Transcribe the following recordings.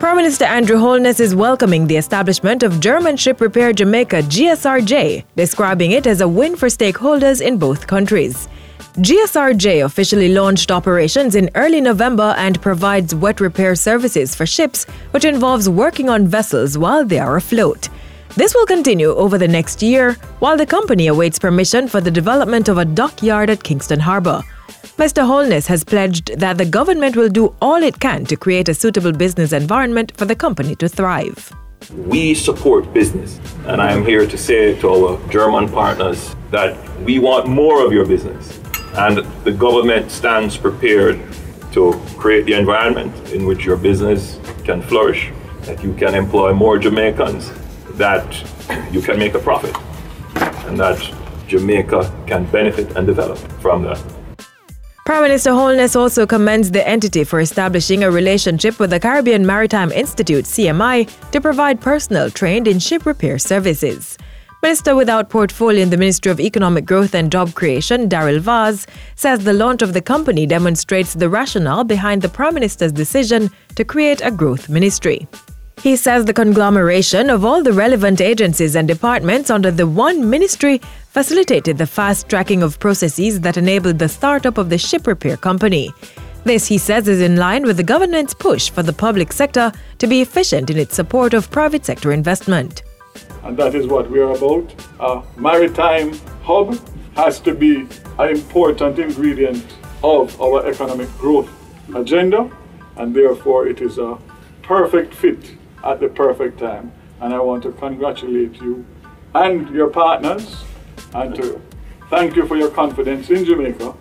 Prime Minister Andrew Holness is welcoming the establishment of German Ship Repair Jamaica GSRJ, describing it as a win for stakeholders in both countries. GSRJ officially launched operations in early November and provides wet repair services for ships, which involves working on vessels while they are afloat. This will continue over the next year, while the company awaits permission for the development of a dockyard at Kingston Harbour. Mr. Holness has pledged that the government will do all it can to create a suitable business environment for the company to thrive. We support business, and I am here to say to our German partners that we want more of your business, and the government stands prepared to create the environment in which your business can flourish, that you can employ more Jamaicans, that you can make a profit, and that Jamaica can benefit and develop from that. Prime Minister Holness also commends the entity for establishing a relationship with the Caribbean Maritime Institute, CMI, to provide personnel trained in ship repair services. Minister without portfolio in the Ministry of Economic Growth and Job Creation, Daryl Vaz, says the launch of the company demonstrates the rationale behind the Prime Minister's decision to create a growth ministry. He says the conglomeration of all the relevant agencies and departments under the one ministry facilitated the fast tracking of processes that enabled the startup of the ship repair company. This, he says, is in line with the government's push for the public sector to be efficient in its support of private sector investment. And that is what we are about. A maritime hub has to be an important ingredient of our economic growth agenda, and therefore it is a perfect fit at the perfect time. And I want to congratulate you and your partners and to thank you for your confidence in Jamaica.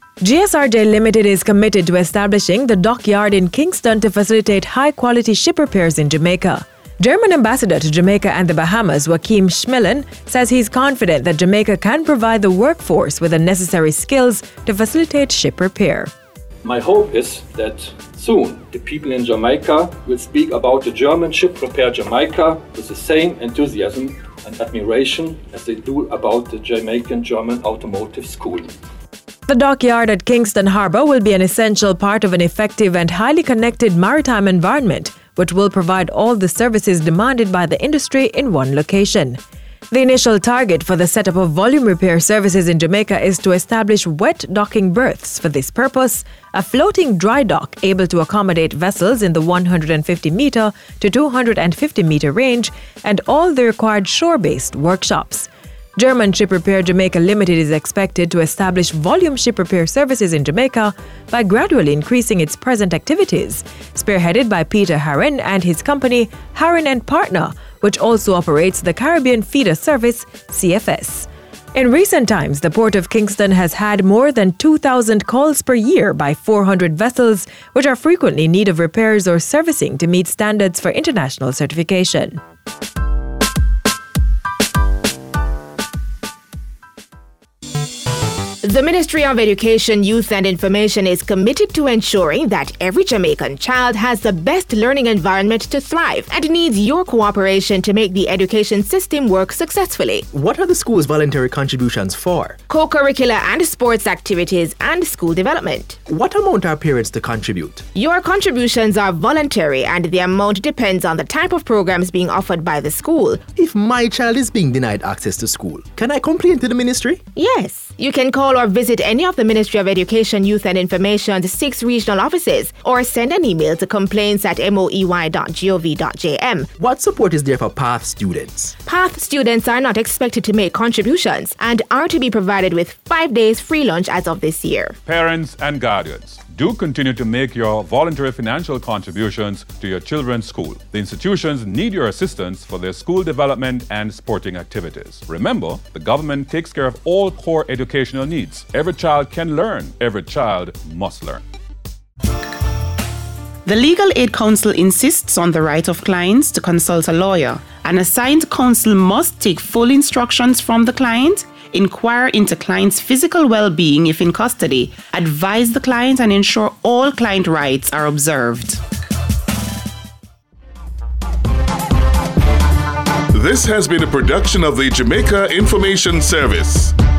GSRJ Limited is committed to establishing the dockyard in Kingston to facilitate high-quality ship repairs in Jamaica. German ambassador to Jamaica and the Bahamas, Joachim Schmellen, says he's confident that Jamaica can provide the workforce with the necessary skills to facilitate ship repair. My hope is that soon the people in Jamaica will speak about the German Ship Repair Jamaica with the same enthusiasm and admiration as they do about the Jamaican German Automotive School. The dockyard at Kingston Harbour will be an essential part of an effective and highly connected maritime environment, which will provide all the services demanded by the industry in one location. The initial target for the setup of volume repair services in Jamaica is to establish wet docking berths for this purpose, a floating dry dock able to accommodate vessels in the 150-meter to 250-meter range, and all the required shore-based workshops. German Ship Repair Jamaica Limited is expected to establish volume ship repair services in Jamaica by gradually increasing its present activities, spearheaded by Peter Harron and his company Harron & Partner, which also operates the Caribbean Feeder Service, CFS. In recent times, the Port of Kingston has had more than 2,000 calls per year by 400 vessels, which are frequently in need of repairs or servicing to meet standards for international certification. The Ministry of Education, Youth and Information is committed to ensuring that every Jamaican child has the best learning environment to thrive and needs your cooperation to make the education system work successfully. What are the school's voluntary contributions for? Co-curricular and sports activities and school development. What amount are parents to contribute? Your contributions are voluntary and the amount depends on the type of programs being offered by the school. If my child is being denied access to school, can I complain to the ministry? Yes. You can call or visit any of the Ministry of Education, Youth and Information's 6 regional offices or send an email to complaints@moey.gov.jm. What support is there for PATH students? PATH students are not expected to make contributions and are to be provided with 5 days free lunch as of this year. Parents and guardians, do continue to make your voluntary financial contributions to your children's school. The institutions need your assistance for their school development and sporting activities. Remember, the government takes care of all core educational needs. Every child can learn. Every child must learn. The Legal Aid Council insists on the right of clients to consult a lawyer. An assigned counsel must take full instructions from the client, inquire into client's physical well-being if in custody, advise the client, and ensure all client rights are observed. This has been a production of the Jamaica Information Service.